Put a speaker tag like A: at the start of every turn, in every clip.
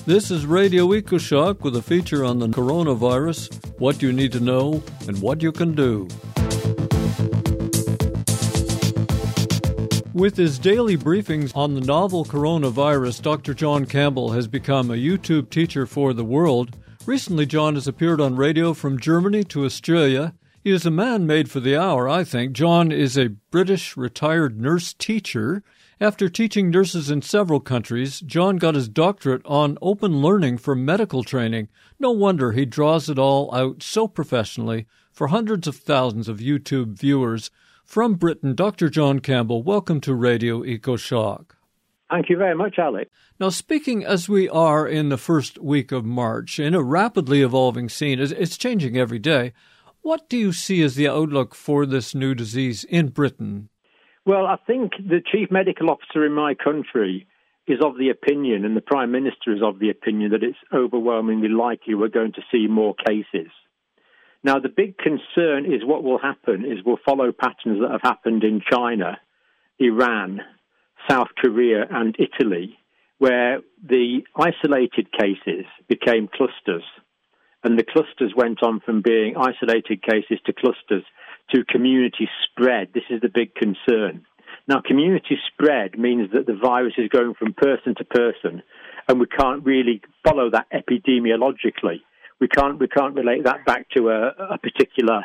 A: This is Radio EcoShock with a feature on the coronavirus, what you need to know, and what you can do. With his daily briefings on the novel coronavirus, Dr. John Campbell has become a YouTube teacher for the world. Recently, John has appeared on radio from Germany to Australia. He is a man made for the hour, I think. John is a British retired nurse teacher. After teaching nurses in several countries, John got his doctorate on open learning for medical training. No wonder he draws it all out so professionally for hundreds of thousands of YouTube viewers. From Britain, Dr. John Campbell, welcome to Radio EcoShock.
B: Thank you very much, Alex.
A: Now, speaking as we are in the first week of March, in a rapidly evolving scene, it's changing every day. What do you see as the outlook for this new disease in Britain?
B: Well, I think the chief medical officer in my country is of the opinion, and the Prime Minister is of the opinion, that it's overwhelmingly likely we're going to see more cases. Now, the big concern is what will happen is we'll follow patterns that have happened in China, Iran, South Korea and Italy, where the isolated cases became clusters. And the clusters went on from being isolated cases to clusters to community spread. This is the big concern. Now, community spread means that the virus is going from person to person, and we can't really follow that epidemiologically. We can't relate that back to a particular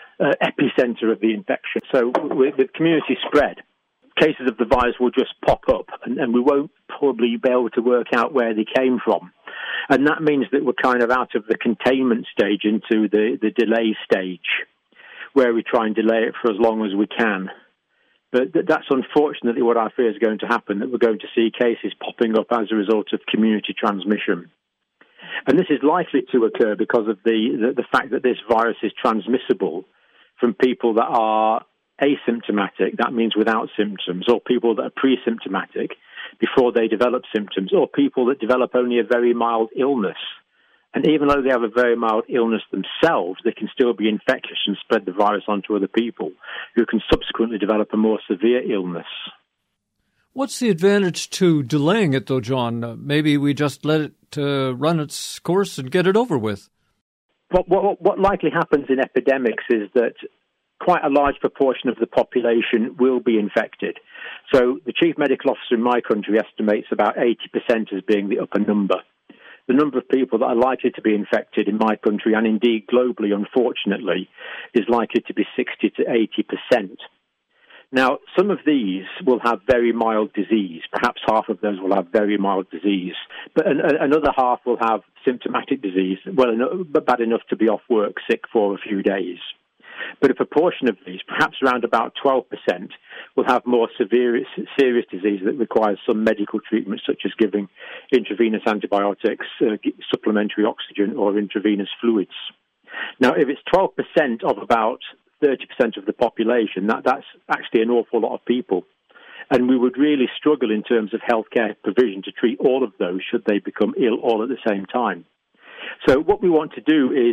B: epicenter of the infection. So with community spread, cases of the virus will just pop up, and we won't probably be able to work out where they came from. And that means that we're kind of out of the containment stage into the delay stage, where we try and delay it for as long as we can. But that's unfortunately what I fear is going to happen, that we're going to see cases popping up as a result of community transmission. And this is likely to occur because of the fact that this virus is transmissible from people that are asymptomatic, that means without symptoms, or people that are pre-symptomatic before they develop symptoms, or people that develop only a very mild illness. And even though they have a very mild illness themselves, they can still be infectious and spread the virus onto other people who can subsequently develop a more severe illness.
A: What's the advantage to delaying it, though, John? Maybe we just let it run its course and get it over with.
B: What likely happens in epidemics is that quite a large proportion of the population will be infected. So the chief medical officer in my country estimates about 80% as being the upper number. The number of people that are likely to be infected in my country, and indeed globally, unfortunately, is likely to be 60 to 80%. Now, some of these will have very mild disease. Perhaps half of those will have very mild disease. But another half will have symptomatic disease, but bad enough to be off work sick for a few days. But a proportion of these, perhaps around about 12%, will have more serious disease that requires some medical treatment, such as giving intravenous antibiotics, supplementary oxygen, or intravenous fluids. Now, if it's 12% of about 30% of the population, that's actually an awful lot of people. And we would really struggle in terms of healthcare provision to treat all of those should they become ill all at the same time. So what we want to do is,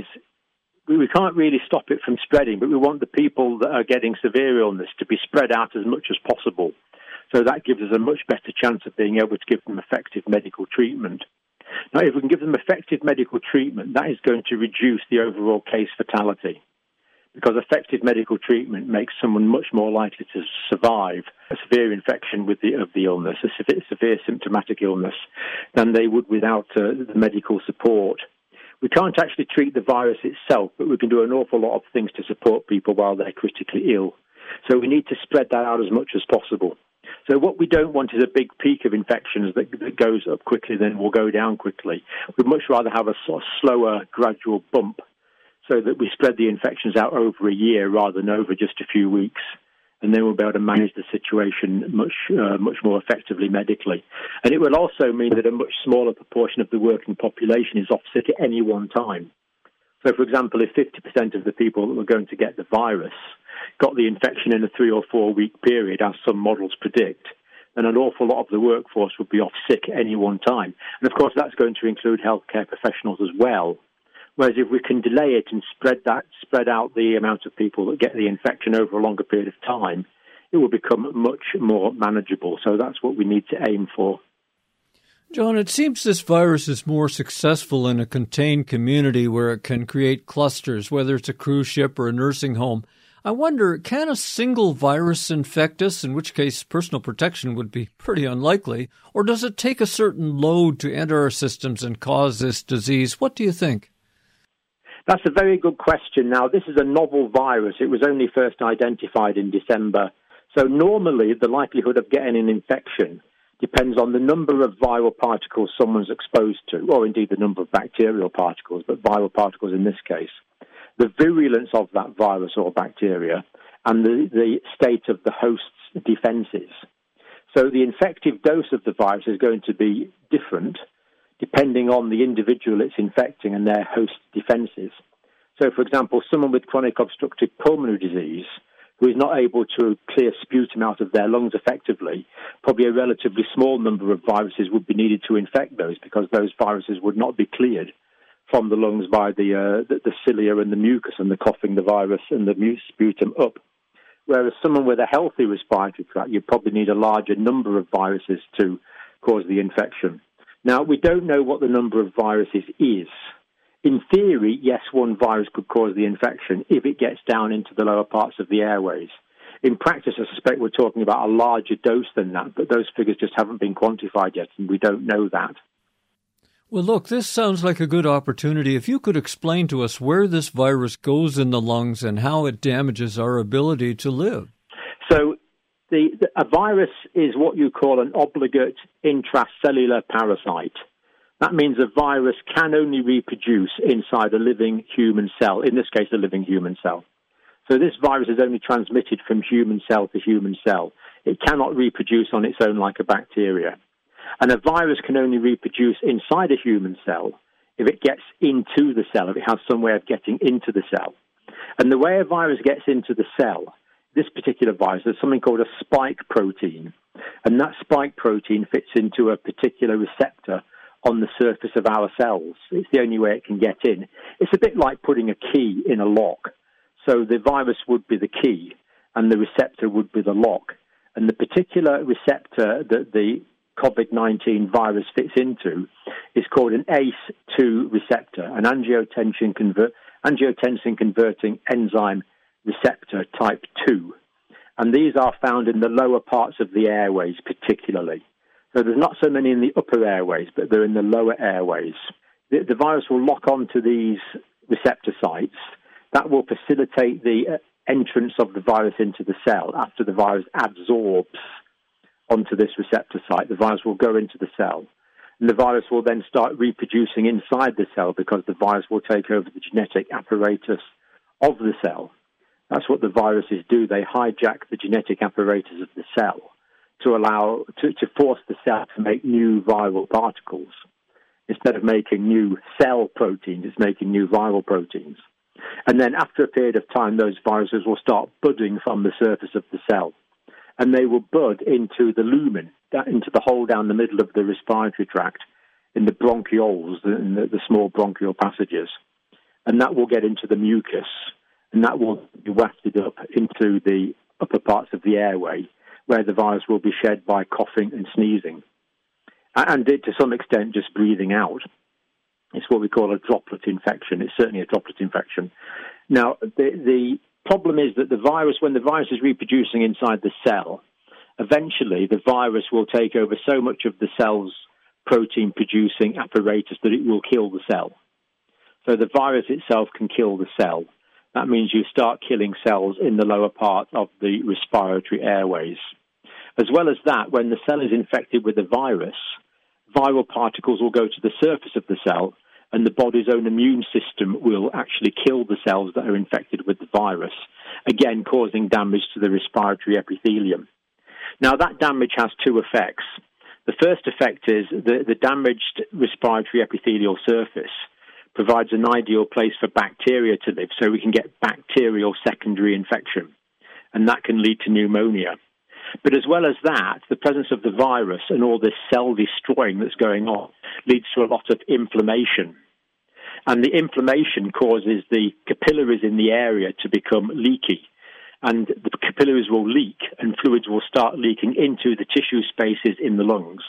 B: we can't really stop it from spreading, but we want the people that are getting severe illness to be spread out as much as possible. So that gives us a much better chance of being able to give them effective medical treatment. Now, if we can give them effective medical treatment, that is going to reduce the overall case fatality, because effective medical treatment makes someone much more likely to survive a severe infection of the illness, a severe symptomatic illness, than they would without the medical support. We can't actually treat the virus itself, but we can do an awful lot of things to support people while they're critically ill. So we need to spread that out as much as possible. So what we don't want is a big peak of infections that goes up quickly, then will go down quickly. We'd much rather have a sort of slower, gradual bump so that we spread the infections out over a year rather than over just a few weeks. And then we'll be able to manage the situation much more effectively medically. And it will also mean that a much smaller proportion of the working population is off sick at any one time. So, for example, if 50% of the people that were going to get the virus got the infection in a 3 or 4 week period, as some models predict, then an awful lot of the workforce would be off sick at any one time. And, of course, that's going to include healthcare professionals as well. Whereas if we can delay it and spread out the amount of people that get the infection over a longer period of time, it will become much more manageable. So that's what we need to aim for.
A: John, it seems this virus is more successful in a contained community where it can create clusters, whether it's a cruise ship or a nursing home. I wonder, can a single virus infect us, in which case personal protection would be pretty unlikely, or does it take a certain load to enter our systems and cause this disease? What do you think?
B: That's a very good question. Now, this is a novel virus. It was only first identified in December. So normally the likelihood of getting an infection depends on the number of viral particles someone's exposed to, or indeed the number of bacterial particles, but viral particles in this case, the virulence of that virus or bacteria, and the state of the host's defenses. So the infective dose of the virus is going to be different depending on the individual it's infecting and their host defenses. So, for example, someone with chronic obstructive pulmonary disease who is not able to clear sputum out of their lungs effectively, probably a relatively small number of viruses would be needed to infect those, because those viruses would not be cleared from the lungs by the cilia and the mucus and the coughing the virus and the sputum up. Whereas someone with a healthy respiratory tract, you probably need a larger number of viruses to cause the infection. Now, we don't know what the number of viruses is. In theory, yes, one virus could cause the infection if it gets down into the lower parts of the airways. In practice, I suspect we're talking about a larger dose than that, but those figures just haven't been quantified yet, and we don't know that.
A: Well, look, this sounds like a good opportunity. If you could explain to us where this virus goes in the lungs and how it damages our ability to live.
B: So a virus is what you call an obligate intracellular parasite. That means a virus can only reproduce inside a living human cell, in this case a living human cell. So this virus is only transmitted from human cell to human cell. It cannot reproduce on its own like a bacteria. And a virus can only reproduce inside a human cell if it gets into the cell, if it has some way of getting into the cell. And the way a virus gets into the cell, this particular virus, is something called a spike protein. And that spike protein fits into a particular receptor on the surface of our cells. It's the only way it can get in. It's a bit like putting a key in a lock. So the virus would be the key and the receptor would be the lock. And the particular receptor that the COVID-19 virus fits into is called an ACE2 receptor, an angiotensin converting enzyme receptor type 2. And these are found in the lower parts of the airways particularly. So there's not so many in the upper airways, but they're in the lower airways. The virus will lock onto these receptor sites. That will facilitate the entrance of the virus into the cell. After the virus absorbs onto this receptor site, the virus will go into the cell. And the virus will then start reproducing inside the cell because the virus will take over the genetic apparatus of the cell. That's what the viruses do. They hijack the genetic apparatus of the cell to force the cell to make new viral particles. Instead of making new cell proteins, it's making new viral proteins. And then after a period of time, those viruses will start budding from the surface of the cell. And they will bud into the lumen, into the hole down the middle of the respiratory tract, in the bronchioles, in the small bronchial passages. And that will get into the mucus, and that will be wafted up into the upper parts of the airway, where the virus will be shed by coughing and sneezing. And to some extent, just breathing out. It's what we call a droplet infection. It's certainly a droplet infection. Now, the problem is that the virus, when the virus is reproducing inside the cell, eventually the virus will take over so much of the cell's protein-producing apparatus that it will kill the cell. So the virus itself can kill the cell. That means you start killing cells in the lower part of the respiratory airways. As well as that, when the cell is infected with a virus, viral particles will go to the surface of the cell, and the body's own immune system will actually kill the cells that are infected with the virus, again causing damage to the respiratory epithelium. Now, that damage has two effects. The first effect is the damaged respiratory epithelial surface provides an ideal place for bacteria to live, so we can get bacterial secondary infection, and that can lead to pneumonia. But as well as that, the presence of the virus and all this cell destroying that's going on leads to a lot of inflammation. And the inflammation causes the capillaries in the area to become leaky. And the capillaries will leak and fluids will start leaking into the tissue spaces in the lungs.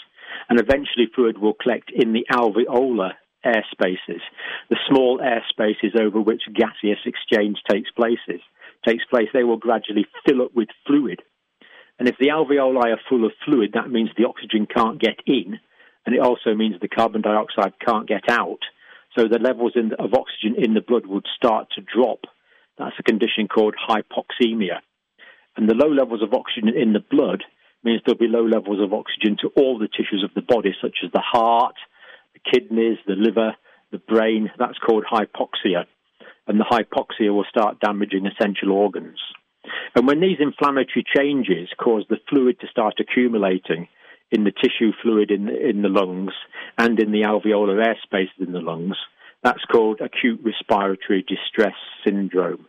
B: and eventually fluid will collect in the alveolar air spaces, the small air spaces over which gaseous exchange takes place. They will gradually fill up with fluid. And if the alveoli are full of fluid, that means the oxygen can't get in, and it also means the carbon dioxide can't get out. So the levels of oxygen in the blood would start to drop. That's a condition called hypoxemia. And the low levels of oxygen in the blood means there'll be low levels of oxygen to all the tissues of the body, such as the heart, the kidneys, the liver, the brain. That's called hypoxia. And the hypoxia will start damaging essential organs. And when these inflammatory changes cause the fluid to start accumulating in the tissue fluid in the lungs and in the alveolar air spaces in the lungs, that's called acute respiratory distress syndrome,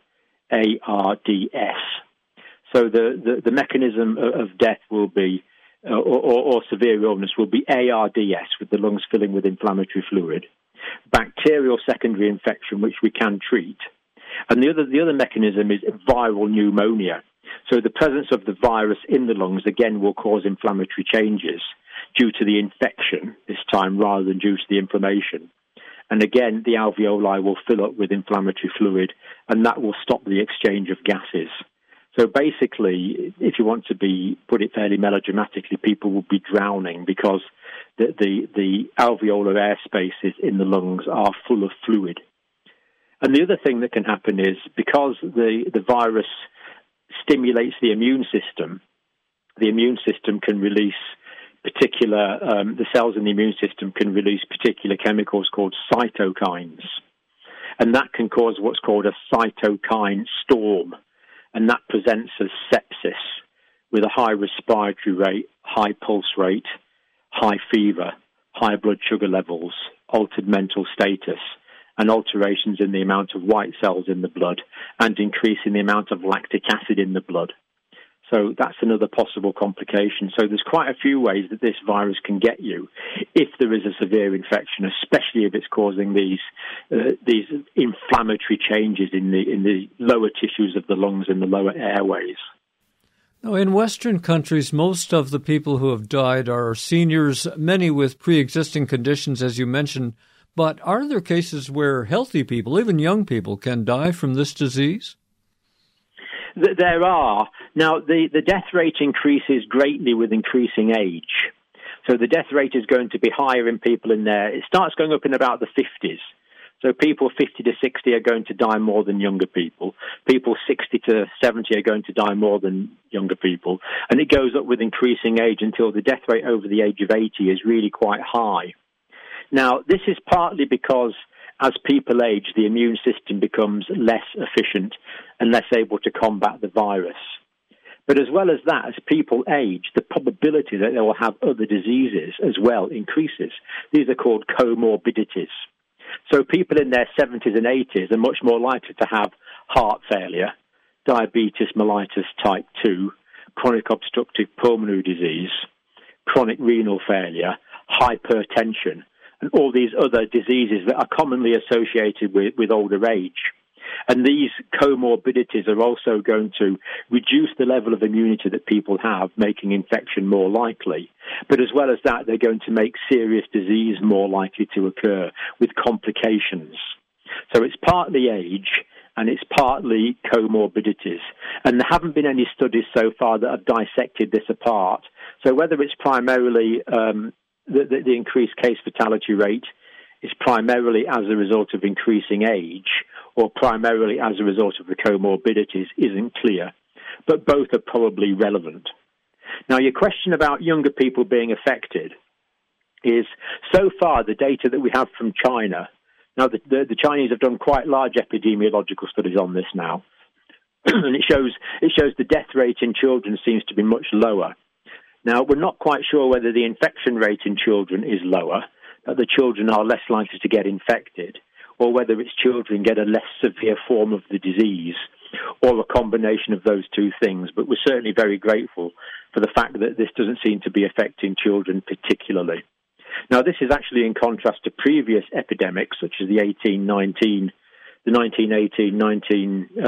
B: ARDS. So the mechanism of death will be, or severe illness will be ARDS, with the lungs filling with inflammatory fluid, bacterial secondary infection, which we can treat, and the other mechanism is viral pneumonia. So the presence of the virus in the lungs, again, will cause inflammatory changes due to the infection this time rather than due to the inflammation. And again, the alveoli will fill up with inflammatory fluid, and that will stop the exchange of gases. So basically, if you want to put it fairly melodramatically, people will be drowning because the alveolar air spaces in the lungs are full of fluid. And the other thing that can happen is because the virus stimulates the immune system can release the cells in the immune system can release particular chemicals called cytokines. And that can cause what's called a cytokine storm. And that presents as sepsis with a high respiratory rate, high pulse rate, high fever, high blood sugar levels, altered mental status, and alterations in the amount of white cells in the blood, and increase in the amount of lactic acid in the blood. So that's another possible complication. So there's quite a few ways that this virus can get you if there is a severe infection, especially if it's causing these inflammatory changes in the lower tissues of the lungs and the lower airways.
A: Now, in Western countries, most of the people who have died are seniors, many with pre-existing conditions, as you mentioned. But are there cases where healthy people, even young people, can die from this disease?
B: There are. Now, the death rate increases greatly with increasing age. So the death rate is going to be higher in people it starts going up in about the 50s. So people 50 to 60 are going to die more than younger people. People 60 to 70 are going to die more than younger people. And it goes up with increasing age until the death rate over the age of 80 is really quite high. Now, this is partly because as people age, the immune system becomes less efficient and less able to combat the virus. But as well as that, as people age, the probability that they will have other diseases as well increases. These are called comorbidities. So people in their 70s and 80s are much more likely to have heart failure, diabetes mellitus type 2, chronic obstructive pulmonary disease, chronic renal failure, hypertension, and all these other diseases that are commonly associated with older age. And these comorbidities are also going to reduce the level of immunity that people have, making infection more likely. But as well as that, they're going to make serious disease more likely to occur with complications. So it's partly age and it's partly comorbidities. And there haven't been any studies so far that have dissected this apart. So whether it's primarily the increased case fatality rate is primarily as a result of increasing age or primarily as a result of the comorbidities isn't clear, but both are probably relevant. Now, your question about younger people being affected is, so far, the data that we have from China, now the Chinese have done quite large epidemiological studies on this now, and it shows the death rate in children seems to be much lower. Now, we're not quite sure whether the infection rate in children is lower, that the children are less likely to get infected, or whether it's children get a less severe form of the disease, or a combination of those two things. But we're certainly very grateful for the fact that this doesn't seem to be affecting children particularly. Now, this is actually in contrast to previous epidemics, such as the 1918,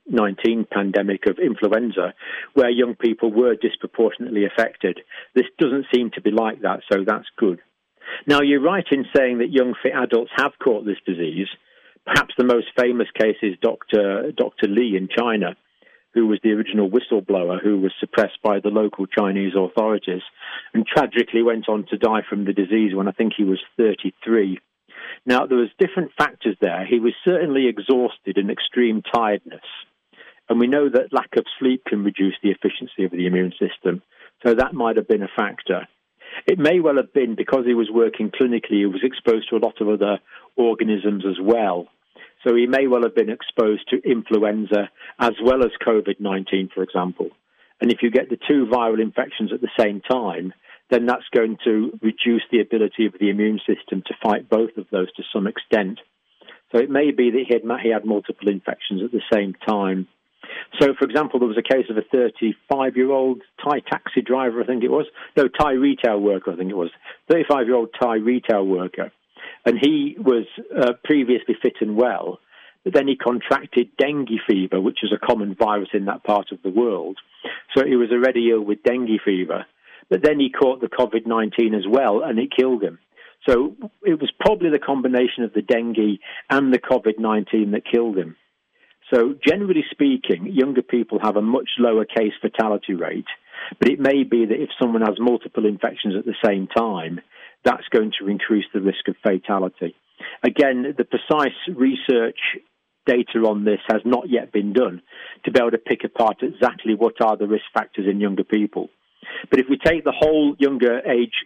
B: COVID-19 pandemic of influenza, where young people were disproportionately affected. This doesn't seem to be like that, so that's good. Now, you're right in saying that young fit adults have caught this disease. Perhaps the most famous case is Dr. Li in China, who was the original whistleblower who was suppressed by the local Chinese authorities and tragically went on to die from the disease when I think he was 33. Now, there was different factors there. He was certainly exhausted and extreme tiredness. And we know that lack of sleep can reduce the efficiency of the immune system. So that might have been a factor. It may well have been because he was working clinically, he was exposed to a lot of other organisms as well. So he may well have been exposed to influenza as well as COVID-19, for example. And if you get the two viral infections at the same time, then that's going to reduce the ability of the immune system to fight both of those to some extent. So it may be that he had multiple infections at the same time. So, for example, there was a case of a 35-year-old Thai taxi driver, I think it was. No, Thai retail worker, I think it was. 35-year-old Thai retail worker. And he was previously fit and well, but then he contracted dengue fever, which is a common virus in that part of the world. So he was already ill with dengue fever. But then he caught the COVID-19 as well, and it killed him. So it was probably the combination of the dengue and the COVID-19 that killed him. So generally speaking, younger people have a much lower case fatality rate, but it may be that if someone has multiple infections at the same time, that's going to increase the risk of fatality. Again, the precise research data on this has not yet been done to be able to pick apart exactly what are the risk factors in younger people. But if we take the whole younger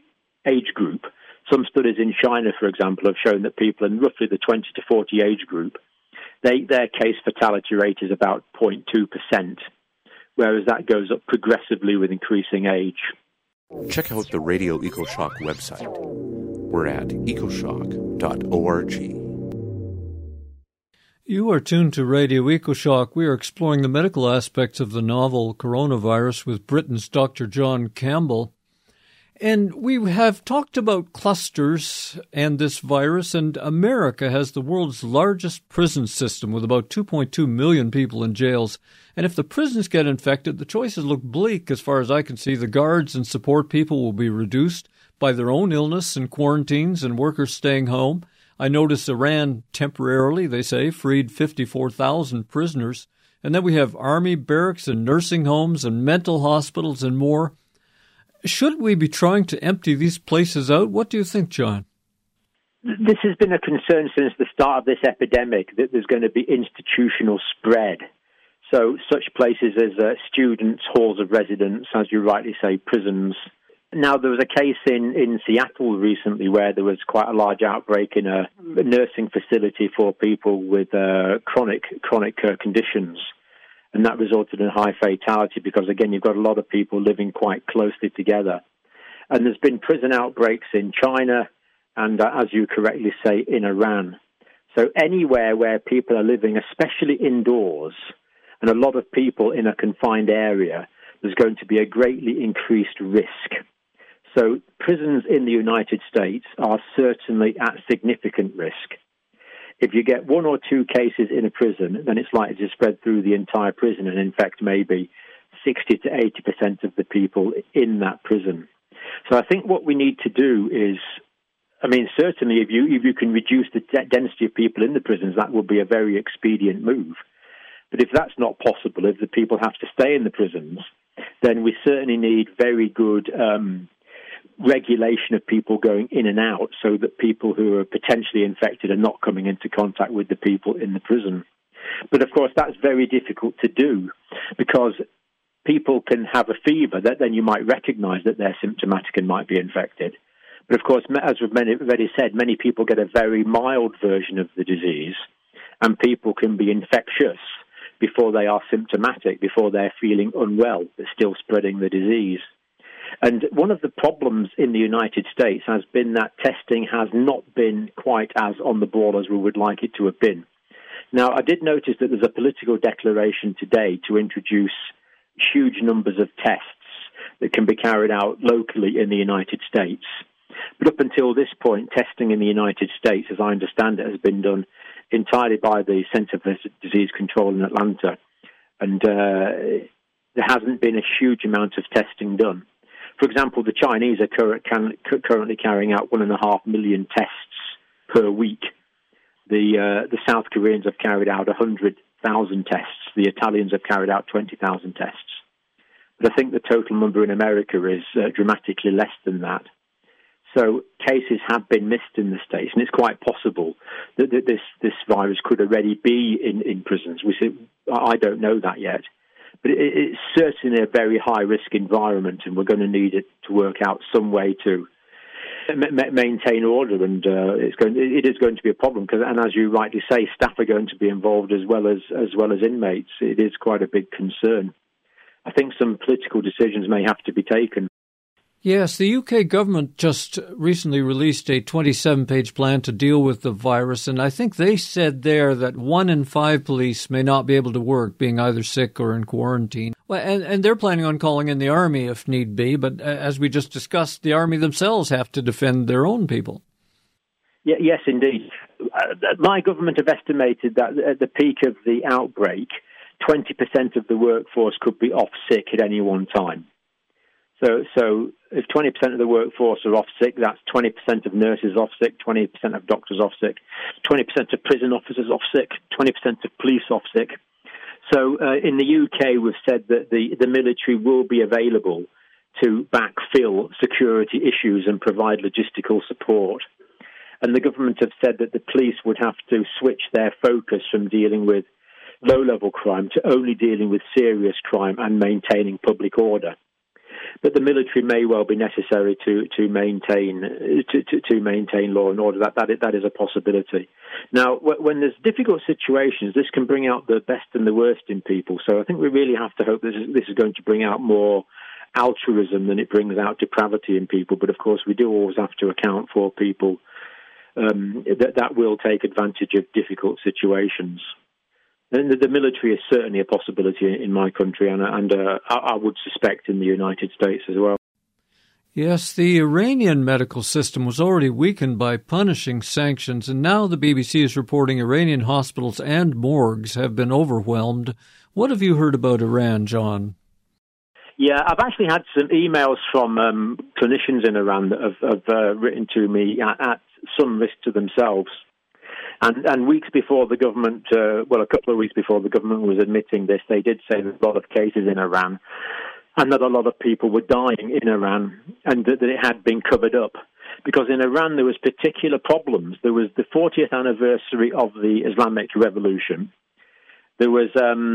B: age group, some studies in China, for example, have shown that people in roughly the 20 to 40 age group, their case fatality rate is about 0.2%, whereas that goes up progressively with increasing age.
C: Check out the Radio EcoShock website. We're at ecoshock.org.
A: You are tuned to Radio EcoShock. We are exploring the medical aspects of the novel coronavirus with Britain's Dr. John Campbell. And we have talked about clusters and this virus, and America has the world's largest prison system with about 2.2 million people in jails. And if the prisons get infected, the choices look bleak as far as I can see. The guards and support people will be reduced by their own illness and quarantines and workers staying home. I noticed Iran temporarily, they say, freed 54,000 prisoners. And then we have army barracks and nursing homes and mental hospitals and more. Should we be trying to empty these places out? What do you think, John?
B: This has been a concern since the start of this epidemic, that there's going to be institutional spread. So such places as students, halls of residence, as you rightly say, prisons. Now, there was a case in Seattle recently where there was quite a large outbreak in a nursing facility for people with chronic conditions. And that resulted in high fatality because, again, you've got a lot of people living quite closely together. And there's been prison outbreaks in China and, as you correctly say, in Iran. So anywhere where people are living, especially indoors, and a lot of people in a confined area, there's going to be a greatly increased risk. So prisons in the United States are certainly at significant risk. If you get one or two cases in a prison, then it's likely to spread through the entire prison and infect maybe 60 to 80% of the people in that prison. So I think what we need to do is, certainly if you can reduce the density of people in the prisons, that would be a very expedient move. But if that's not possible, if the people have to stay in the prisons, then we certainly need very good regulation of people going in and out so that people who are potentially infected are not coming into contact with the people in the prison. But, of course, that's very difficult to do because people can have a fever that then you might recognize that they're symptomatic and might be infected. But, of course, as we've already said, many people get a very mild version of the disease and people can be infectious before they are symptomatic, before they're feeling unwell, but still spreading the disease. And one of the problems in the United States has been that testing has not been quite as on the ball as we would like it to have been. Now, I did notice that there's a political declaration today to introduce huge numbers of tests that can be carried out locally in the United States. But up until this point, testing in the United States, as I understand it, has been done entirely by the Center for Disease Control in Atlanta. and there hasn't been a huge amount of testing done. For example, the Chinese are currently carrying out 1.5 million tests per week. The South Koreans have carried out 100,000 tests. The Italians have carried out 20,000 tests. But I think the total number in America is dramatically less than that. So cases have been missed in the States, and it's quite possible that this virus could already be in prisons. I don't know that yet. But it's certainly a very high-risk environment, and we're going to need it to work out some way to maintain order, and it is going to be a problem. And as you rightly say, staff are going to be involved as well as inmates. It is quite a big concern. I think some political decisions may have to be taken.
A: Yes, the UK government just recently released a 27-page plan to deal with the virus, and I think they said there that 1 in 5 police may not be able to work, being either sick or in quarantine. Well, and they're planning on calling in the army if need be, but as we just discussed, the army themselves have to defend their own people.
B: Yeah, yes, indeed. My government have estimated that at the peak of the outbreak, 20% of the workforce could be off sick at any one time. So if 20% of the workforce are off sick, that's 20% of nurses off sick, 20% of doctors off sick, 20% of prison officers off sick, 20% of police off sick. So in the UK, we've said that the military will be available to backfill security issues and provide logistical support. And the government have said that the police would have to switch their focus from dealing with low-level crime to only dealing with serious crime and maintaining public order. But the military may well be necessary to maintain law and order. That is a possibility. Now, when there's difficult situations, this can bring out the best and the worst in people. So I think we really have to hope this is going to bring out more altruism than it brings out depravity in people. But of course, we do always have to account for people that will take advantage of difficult situations. The military is certainly a possibility in my country, and I would suspect in the United States as well.
A: Yes, the Iranian medical system was already weakened by punishing sanctions, and now the BBC is reporting Iranian hospitals and morgues have been overwhelmed. What have you heard about Iran, John?
B: Yeah, I've actually had some emails from clinicians in Iran that have written to me at some risk to themselves. And weeks before the government, a couple of weeks before the government was admitting this, they did say there's a lot of cases in Iran and that a lot of people were dying in Iran and that it had been covered up. Because in Iran there was particular problems. There was the 40th anniversary of the Islamic Revolution. There was,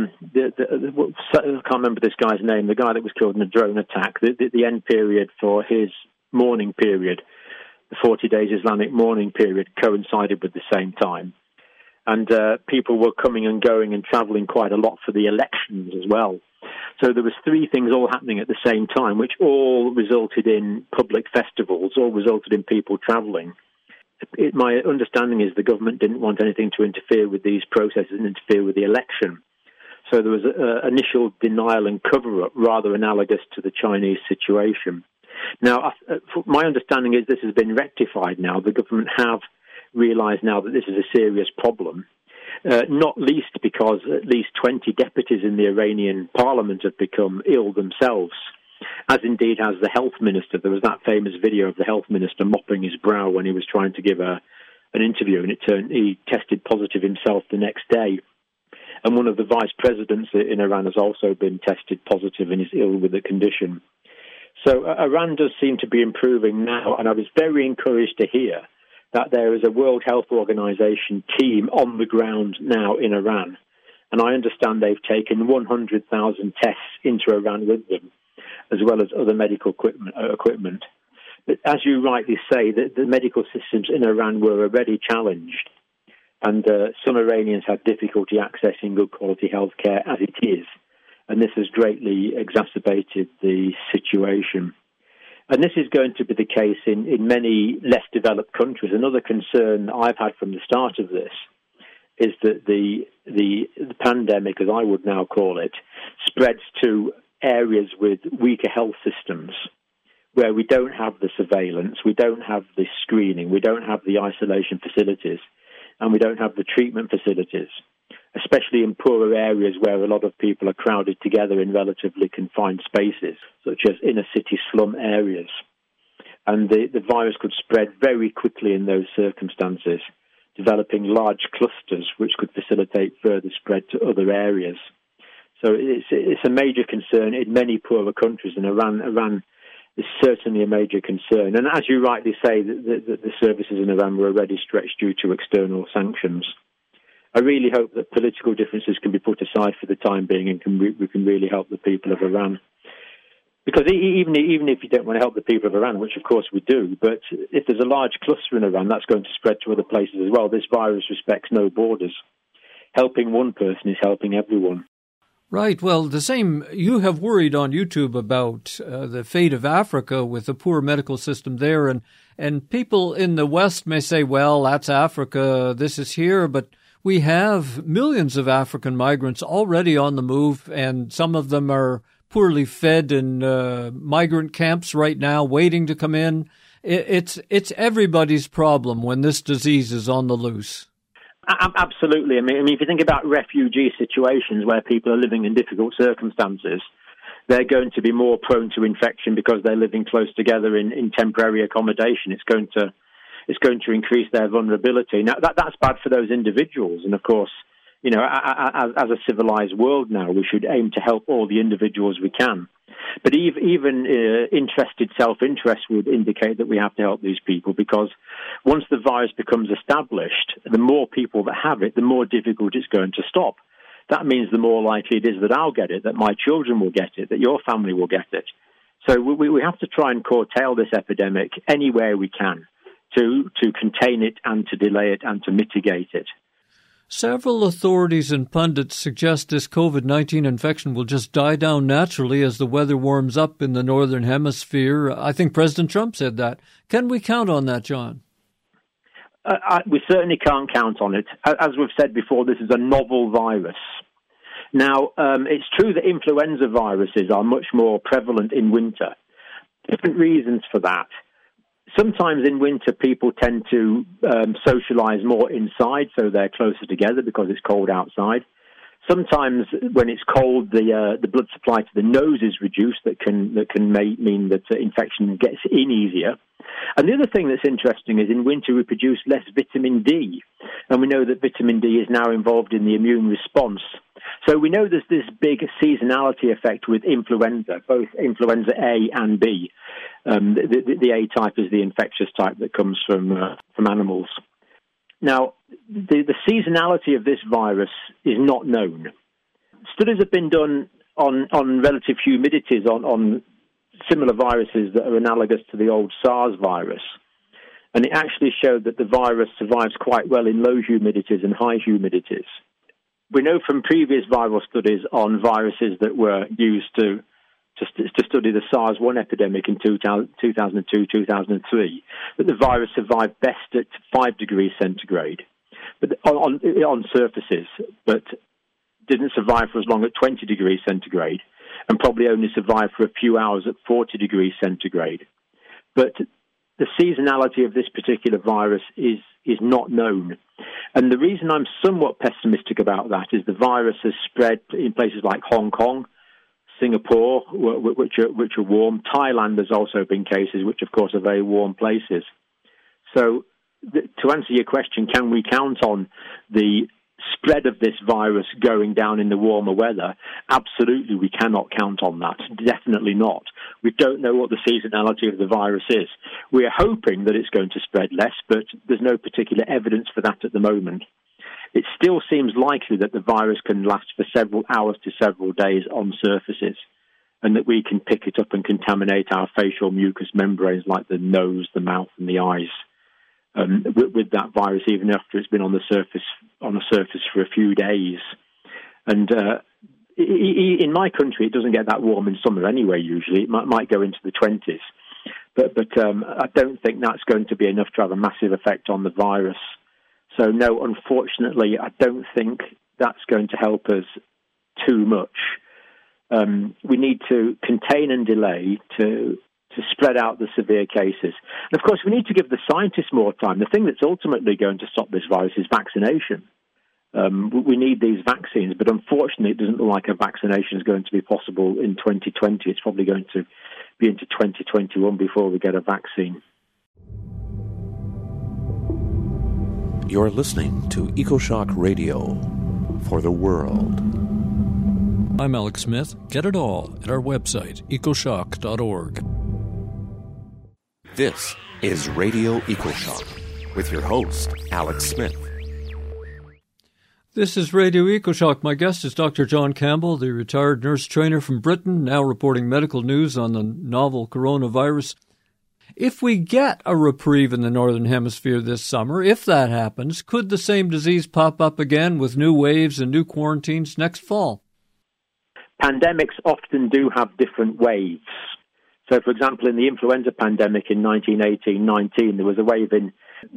B: I can't remember this guy's name, the guy that was killed in a drone attack, the end period for his mourning period. The 40 days Islamic mourning period coincided with the same time. And people were coming and going and travelling quite a lot for the elections as well. So there was 3 things all happening at the same time, which all resulted in public festivals, all resulted in people travelling. My understanding is the government didn't want anything to interfere with these processes and interfere with the election. So there was initial denial and cover-up, rather analogous to the Chinese situation. Now, my understanding is this has been rectified now. The government have realised now that this is a serious problem, not least because at least 20 deputies in the Iranian parliament have become ill themselves, as indeed has the health minister. There was that famous video of the health minister mopping his brow when he was trying to give an interview, and he tested positive himself the next day. And one of the vice presidents in Iran has also been tested positive and is ill with the condition. So Iran does seem to be improving now, and I was very encouraged to hear that there is a World Health Organization team on the ground now in Iran. And I understand they've taken 100,000 tests into Iran with them, as well as other medical equipment. But as you rightly say, the medical systems in Iran were already challenged, and some Iranians had difficulty accessing good quality health care as it is. And this has greatly exacerbated the situation. And this is going to be the case in many less developed countries. Another concern I've had from the start of this is that the pandemic, as I would now call it, spreads to areas with weaker health systems, where we don't have the surveillance, we don't have the screening, we don't have the isolation facilities, and we don't have the treatment facilities. especially in poorer areas where a lot of people are crowded together in relatively confined spaces, such as inner city slum areas. And the virus could spread very quickly in those circumstances, developing large clusters which could facilitate further spread to other areas. So it's a major concern in many poorer countries, and Iran is certainly a major concern. And as you rightly say, the services in Iran were already stretched due to external sanctions. I really hope that political differences can be put aside for the time being, and we can really help the people of Iran. Because even if you don't want to help the people of Iran, which of course we do, but if there's a large cluster in Iran, that's going to spread to other places as well. This virus respects no borders. Helping one person is helping everyone.
A: Right. Well, the same, you have worried on YouTube about the fate of Africa with the poor medical system there. And people in the West may say, well, that's Africa, this is here, but we have millions of African migrants already on the move, and some of them are poorly fed in migrant camps right now, waiting to come in. It's everybody's problem when this disease is on the loose.
B: Absolutely. I mean, if you think about refugee situations where people are living in difficult circumstances, they're going to be more prone to infection because they're living close together in temporary accommodation. It's going to increase their vulnerability. Now, that's bad for those individuals, and of course, you know, as a civilized world now, we should aim to help all the individuals we can. But even interested self-interest would indicate that we have to help these people, because once the virus becomes established, the more people that have it, the more difficult it's going to stop. That means the more likely it is that I'll get it, that my children will get it, that your family will get it. So we have to try and curtail this epidemic anywhere we can to contain it and to delay it and to mitigate it.
A: Several authorities and pundits suggest this COVID-19 infection will just die down naturally as the weather warms up in the Northern Hemisphere. I think President Trump said that. Can we count on that, John?
B: We certainly can't count on it. As we've said before, this is a novel virus. Now, it's true that influenza viruses are much more prevalent in winter. Different reasons for that. Sometimes in winter, people tend to socialize more inside, so they're closer together because it's cold outside. Sometimes when it's cold, the blood supply to the nose is reduced. That can mean that infection gets in easier. And the other thing that's interesting is in winter we produce less vitamin D, and we know that vitamin D is now involved in the immune response. So we know there's this big seasonality effect with influenza, both influenza A and B. The A type is the infectious type that comes from animals. Now, the seasonality of this virus is not known. Studies have been done on relative humidities on similar viruses that are analogous to the old SARS virus. And it actually showed that the virus survives quite well in low humidities and high humidities. We know from previous viral studies on viruses that were used to study the SARS-1 epidemic in 2002, 2003, that the virus survived best at 5 degrees centigrade but on surfaces, but didn't survive for as long as 20 degrees centigrade, and probably only survived for a few hours at 40 degrees centigrade. But the seasonality of this particular virus is not known. And the reason I'm somewhat pessimistic about that is the virus has spread in places like Hong Kong, Singapore, which are warm. Thailand, there's also been cases, which of course are very warm places. So to answer your question, can we count on the spread of this virus going down in the warmer weather? Absolutely, we cannot count on that. Definitely not. We don't know what the seasonality of the virus is. We are hoping that it's going to spread less, but there's no particular evidence for that at the moment. It still seems likely that the virus can last for several hours to several days on surfaces, and that we can pick it up and contaminate our facial mucous membranes like the nose, the mouth, and the eyes with that virus, even after it's been on the surface for a few days. And in my country, it doesn't get that warm in summer anyway. Usually, it might go into the 20s, but I don't think that's going to be enough to have a massive effect on the virus. So no, unfortunately, I don't think that's going to help us too much. We need to contain and delay to spread out the severe cases. And of course, we need to give the scientists more time. The thing that's ultimately going to stop this virus is vaccination. We need these vaccines, but unfortunately it doesn't look like a vaccination is going to be possible in 2020. It's probably going to be into 2021 before we get a vaccine.
C: You're listening to EcoShock Radio for the world.
A: I'm Alex Smith. Get it all at our website, ecoshock.org.
C: This is Radio EcoShock with your host, Alex Smith.
A: This is Radio EcoShock. My guest is Dr. John Campbell, the retired nurse trainer from Britain, now reporting medical news on the novel coronavirus. If we get a reprieve in the Northern Hemisphere this summer, if that happens, could the same disease pop up again with new waves and new quarantines next fall?
B: Pandemics often do have different waves. So, for example, in the influenza pandemic in 1918-19, there was a wave in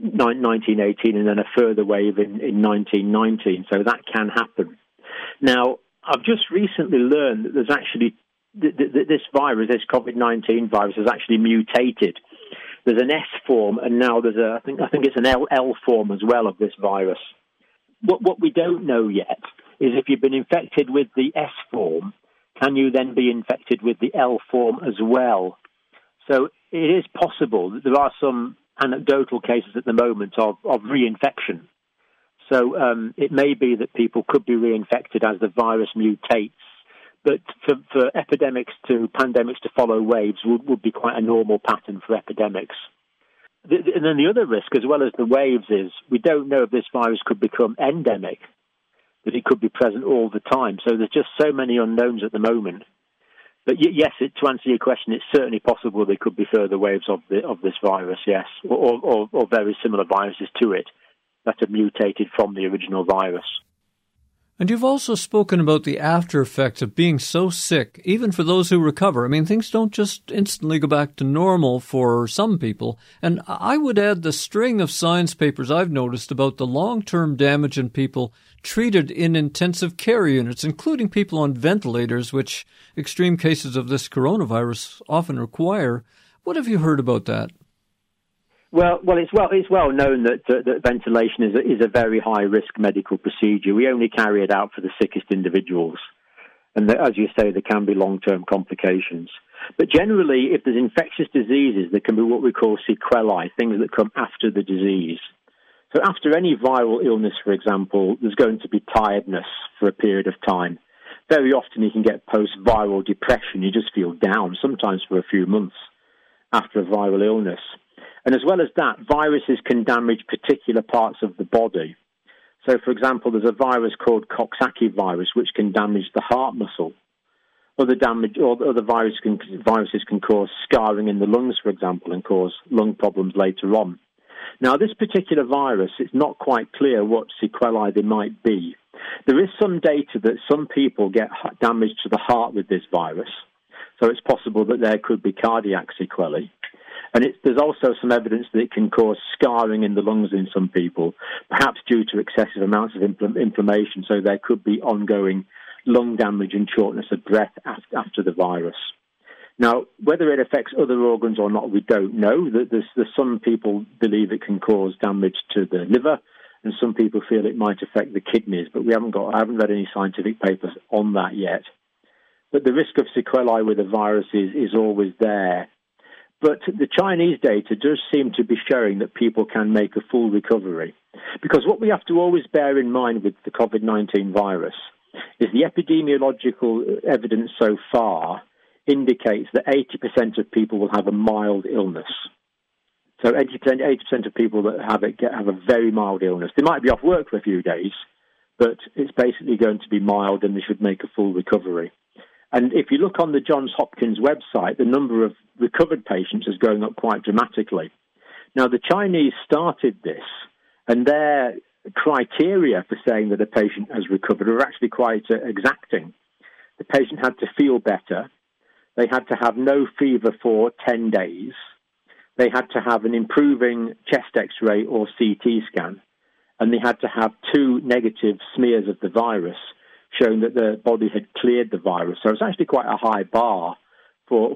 B: 1918 and then a further wave in 1919. So that can happen. Now, I've just recently learned that there's actually this virus, this COVID-19 virus, has actually mutated. There's an S form, and now there's I think it's an L form as well of this virus. What we don't know yet is if you've been infected with the S form, can you then be infected with the L form as well? So it is possible that there are some anecdotal cases at the moment of reinfection. So it may be that people could be reinfected as the virus mutates. But for epidemics to pandemics to follow waves would be quite a normal pattern for epidemics. And then the other risk, as well as the waves, is we don't know if this virus could become endemic, that it could be present all the time. So there's just so many unknowns at the moment. But yes, to answer your question, it's certainly possible there could be further waves of this virus, yes, or very similar viruses to it that have mutated from the original virus.
A: And you've also spoken about the after effects of being so sick, even for those who recover. I mean, things don't just instantly go back to normal for some people. And I would add the string of science papers I've noticed about the long-term damage in people treated in intensive care units, including people on ventilators, which extreme cases of this coronavirus often require. What have you heard about that?
B: Well, it's well known that ventilation is a very high risk medical procedure. We only carry it out for the sickest individuals, and as you say, there can be long-term complications. But generally, if there's infectious diseases, there can be what we call sequelae, things that come after the disease. So after any viral illness, for example, there's going to be tiredness for a period of time. Very often, you can get post-viral depression. You just feel down, sometimes for a few months after a viral illness. And as well as that, viruses can damage particular parts of the body. So, for example, there's a virus called Coxsackie virus, which can damage the heart muscle. Other viruses can cause scarring in the lungs, for example, and cause lung problems later on. Now, this particular virus, it's not quite clear what sequelae there might be. There is some data that some people get damage to the heart with this virus. So it's possible that there could be cardiac sequelae. And there's also some evidence that it can cause scarring in the lungs in some people, perhaps due to excessive amounts of inflammation. So there could be ongoing lung damage and shortness of breath after the virus. Now, whether it affects other organs or not, we don't know. There's some people believe it can cause damage to the liver, and some people feel it might affect the kidneys. But I haven't read any scientific papers on that yet. But the risk of sequelae with the virus is always there. But the Chinese data does seem to be showing that people can make a full recovery. Because what we have to always bear in mind with the COVID-19 virus is the epidemiological evidence so far indicates that 80% of people will have a mild illness. So 80% of people that have it have a very mild illness. They might be off work for a few days, but it's basically going to be mild and they should make a full recovery. And if you look on the Johns Hopkins website, the number of recovered patients is going up quite dramatically. Now, the Chinese started this, and their criteria for saying that a patient has recovered are actually quite exacting. The patient had to feel better. They had to have no fever for 10 days. They had to have an improving chest X-ray or CT scan. And they had to have 2 negative smears of the virus, showing that the body had cleared the virus. So it's actually quite a high bar for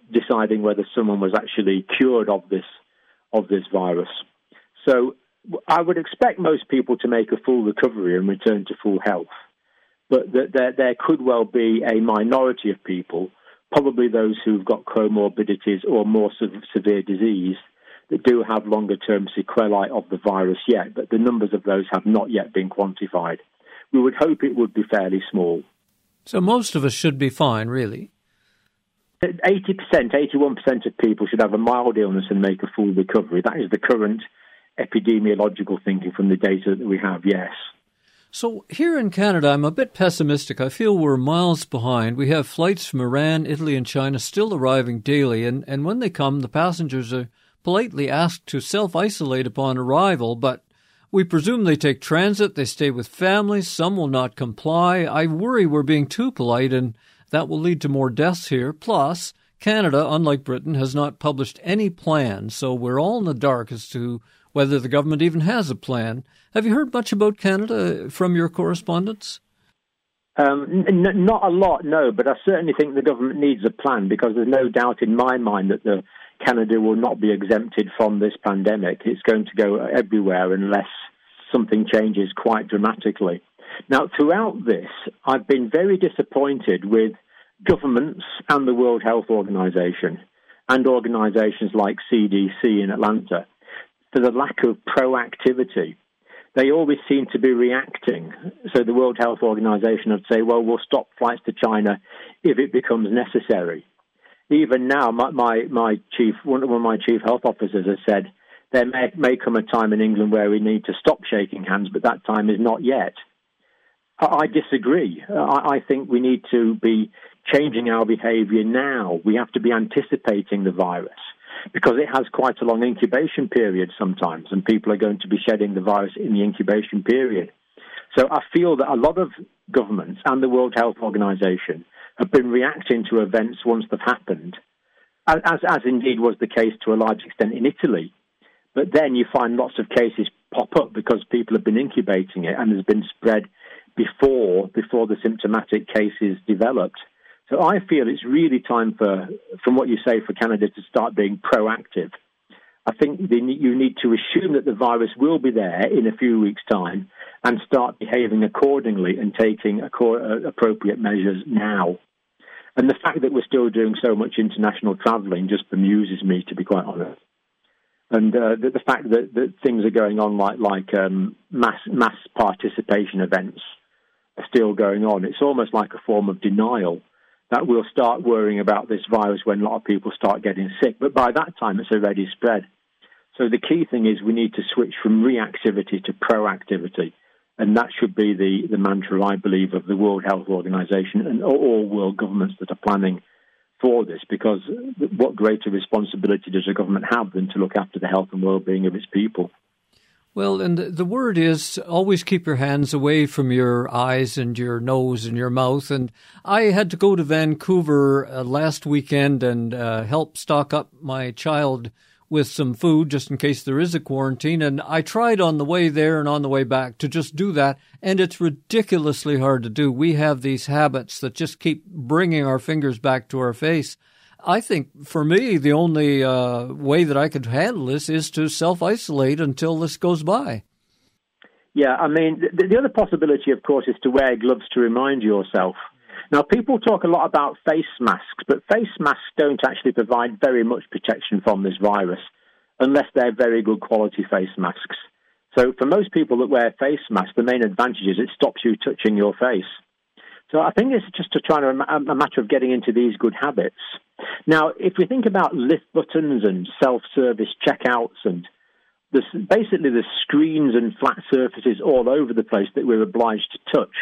B: deciding whether someone was actually cured of this virus. So I would expect most people to make a full recovery and return to full health, but that there could well be a minority of people, probably those who've got comorbidities or more severe disease, that do have longer-term sequelae of the virus yet, but the numbers of those have not yet been quantified. We would hope it would be fairly small.
A: So most of us should be fine, really.
B: 80%, 81% of people should have a mild illness and make a full recovery. That is the current epidemiological thinking from the data that we have, yes.
A: So here in Canada, I'm a bit pessimistic. I feel we're miles behind. We have flights from Iran, Italy, and China still arriving daily, and when they come, the passengers are politely asked to self-isolate upon arrival, but we presume they take transit, they stay with families, some will not comply. I worry we're being too polite, and that will lead to more deaths here. Plus, Canada, unlike Britain, has not published any plan, so we're all in the dark as to whether the government even has a plan. Have you heard much about Canada from your correspondents?
B: Not a lot, no, but I certainly think the government needs a plan, because there's no doubt in my mind that Canada will not be exempted from this pandemic. It's going to go everywhere unless something changes quite dramatically. Now, throughout this, I've been very disappointed with governments and the World Health Organization and organizations like CDC in Atlanta for the lack of proactivity. They always seem to be reacting. So the World Health Organization would say, well, we'll stop flights to China if it becomes necessary. Even now, one of my chief health officers has said there may come a time in England where we need to stop shaking hands, but that time is not yet. I disagree. I think we need to be changing our behavior now. We have to be anticipating the virus, because it has quite a long incubation period sometimes, and people are going to be shedding the virus in the incubation period. So I feel that a lot of governments and the World Health Organization have been reacting to events once they've happened, as indeed was the case to a large extent in Italy. But then you find lots of cases pop up because people have been incubating it and has been spread before the symptomatic cases developed. So I feel it's really time from what you say, for Canada to start being proactive. I think you need to assume that the virus will be there in a few weeks' time and start behaving accordingly and taking appropriate measures now. And the fact that we're still doing so much international travelling just bemuses me, to be quite honest. And the fact that things are going on like mass participation events are still going on, it's almost like a form of denial that we'll start worrying about this virus when a lot of people start getting sick. But by that time, it's already spread. So the key thing is we need to switch from reactivity to proactivity. And that should be the mantra, I believe, of the World Health Organization and all world governments that are planning for this, because what greater responsibility does a government have than to look after the health and well-being of its people?
A: Well, and the word is always keep your hands away from your eyes and your nose and your mouth. And I had to go to Vancouver last weekend and help stock up my child with some food just in case there is a quarantine. And I tried on the way there and on the way back to just do that. And it's ridiculously hard to do. We have these habits that just keep bringing our fingers back to our face. I think, for me, the only way that I could handle this is to self-isolate until this goes by.
B: Yeah, I mean, the other possibility, of course, is to wear gloves to remind yourself. Now, people talk a lot about face masks, but face masks don't actually provide very much protection from this virus, unless they're very good quality face masks. So for most people that wear face masks, the main advantage is it stops you touching your face. So I think it's just a matter of getting into these good habits. Now, if we think about lift buttons and self-service checkouts and basically the screens and flat surfaces all over the place that we're obliged to touch.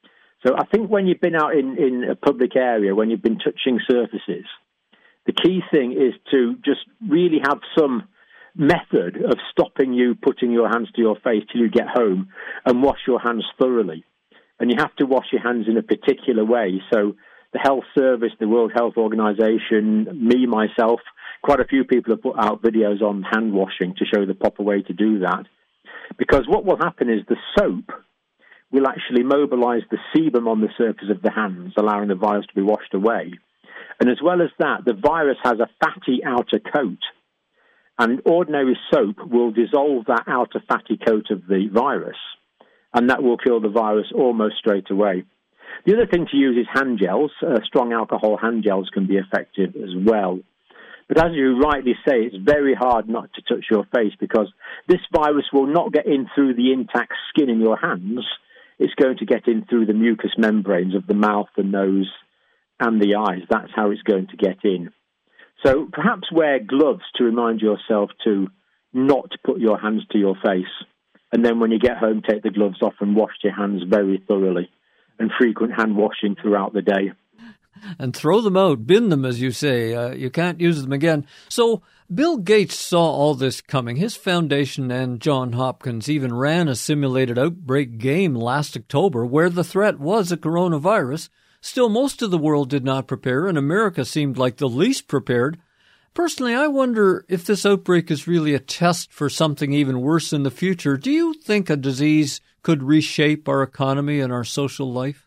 B: So I think when you've been out in a public area, when you've been touching surfaces, the key thing is to just really have some method of stopping you putting your hands to your face till you get home and wash your hands thoroughly. And you have to wash your hands in a particular way. So the Health Service, the World Health Organization, me, myself, quite a few people have put out videos on hand washing to show the proper way to do that. Because what will happen is the soap will actually mobilize the sebum on the surface of the hands, allowing the virus to be washed away. And as well as that, the virus has a fatty outer coat. And ordinary soap will dissolve that outer fatty coat of the virus, and that will kill the virus almost straight away. The other thing to use is hand gels. Strong alcohol hand gels can be effective as well. But as you rightly say, it's very hard not to touch your face because this virus will not get in through the intact skin in your hands. It's going to get in through the mucous membranes of the mouth, the nose, and the eyes. That's how it's going to get in. So perhaps wear gloves to remind yourself to not put your hands to your face. And then when you get home, take the gloves off and wash your hands very thoroughly. And frequent hand washing throughout the day.
A: And throw them out, bin them, as you say. You can't use them again. So Bill Gates saw all this coming. His foundation and Johns Hopkins even ran a simulated outbreak game last October where the threat was a coronavirus. Still, most of the world did not prepare, and America seemed like the least prepared. Personally, I wonder if this outbreak is really a test for something even worse in the future. Do you think a disease could reshape our economy and our social life?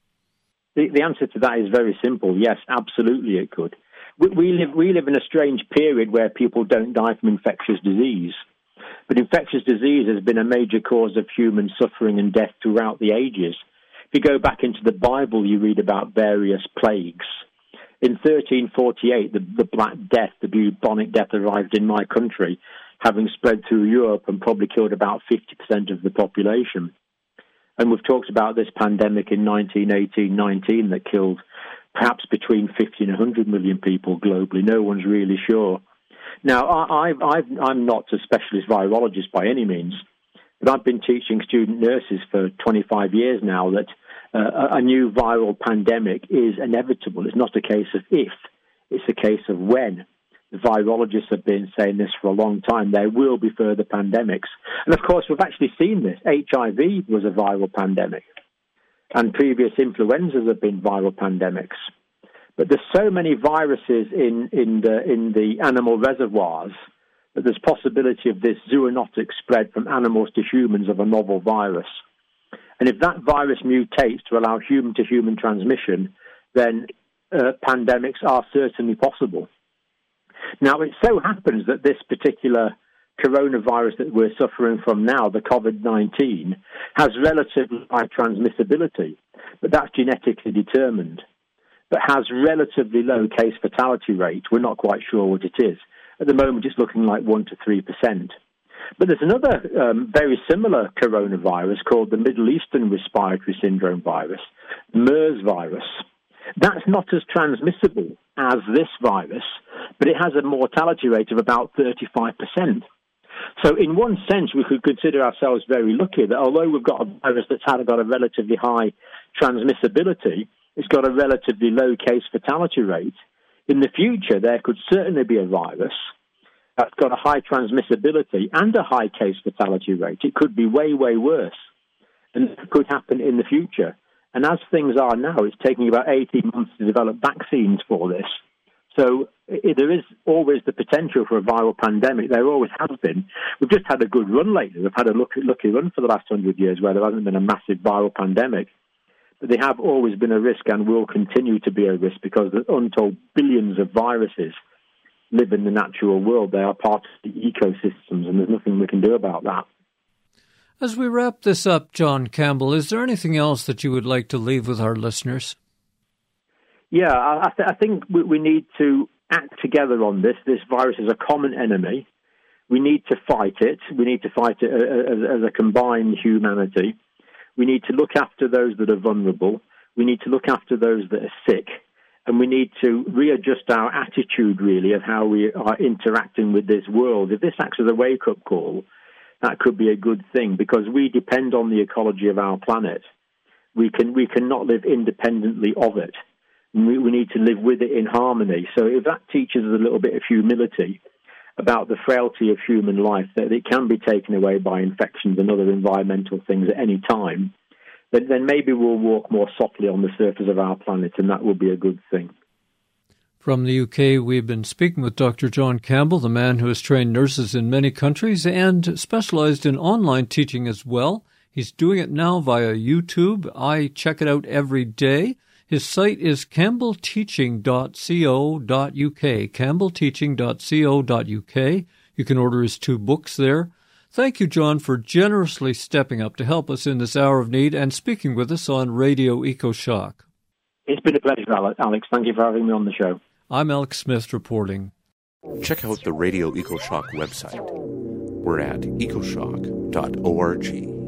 B: The answer to that is very simple. Yes, absolutely it could. We live in a strange period where people don't die from infectious disease. But infectious disease has been a major cause of human suffering and death throughout the ages. If you go back into the Bible, you read about various plagues. In 1348, the Black Death, the bubonic death, arrived in my country, having spread through Europe and probably killed about 50% of the population. And we've talked about this pandemic in 1918-19 that killed perhaps between 50 and 100 million people globally. No one's really sure. Now, I'm not a specialist virologist by any means, but I've been teaching student nurses for 25 years now that a new viral pandemic is inevitable. It's not a case of if, it's a case of when. The virologists have been saying this for a long time. There will be further pandemics. And, of course, we've actually seen this. HIV was a viral pandemic. And previous influenzas have been viral pandemics. But there's so many viruses in the animal reservoirs that there's possibility of this zoonotic spread from animals to humans of a novel virus. And if that virus mutates to allow human-to-human transmission, then pandemics are certainly possible. Now, it so happens that this particular coronavirus that we're suffering from now, the COVID-19, has relatively high transmissibility, but that's genetically determined, but has relatively low case fatality rate. We're not quite sure what it is. At the moment, it's looking like 1 to 3%. But there's another very similar coronavirus called the Middle Eastern Respiratory Syndrome virus, MERS virus. That's not as transmissible as this virus, but it has a mortality rate of about 35%. So in one sense, we could consider ourselves very lucky that although we've got a virus that's got a relatively high transmissibility, it's got a relatively low case fatality rate. In the future, there could certainly be a virus that's got a high transmissibility and a high case fatality rate. It could be way, way worse. And it could happen in the future. And as things are now, it's taking about 18 months to develop vaccines for this. So there is always the potential for a viral pandemic. There always has been. We've just had a good run lately. We've had a lucky run for the last 100 years where there hasn't been a massive viral pandemic. But they have always been a risk and will continue to be a risk because the untold billions of viruses live in the natural world. They are part of the ecosystems, and there's nothing we can do about that.
A: As we wrap this up, John Campbell, is there anything else that you would like to leave with our listeners?
B: Yeah, I think we need to act together on this. This virus is a common enemy. We need to fight it. We need to fight it as a combined humanity. We need to look after those that are vulnerable. We need to look after those that are sick. And we need to readjust our attitude, really, of how we are interacting with this world. If this acts as a wake-up call, that could be a good thing because we depend on the ecology of our planet. We cannot live independently of it. We need to live with it in harmony. So if that teaches us a little bit of humility about the frailty of human life, that it can be taken away by infections and other environmental things at any time, then maybe we'll walk more softly on the surface of our planet, and that will be a good thing.
A: From the UK, we've been speaking with Dr. John Campbell, the man who has trained nurses in many countries and specialized in online teaching as well. He's doing it now via YouTube. I check it out every day. His site is campbellteaching.co.uk, campbellteaching.co.uk. You can order his 2 books there. Thank you, John, for generously stepping up to help us in this hour of need and speaking with us on Radio EcoShock.
B: It's been a pleasure, Alex. Thank you for having me on the show.
A: I'm Alex Smith reporting.
C: Check out the Radio EcoShock website. We're at ecoshock.org.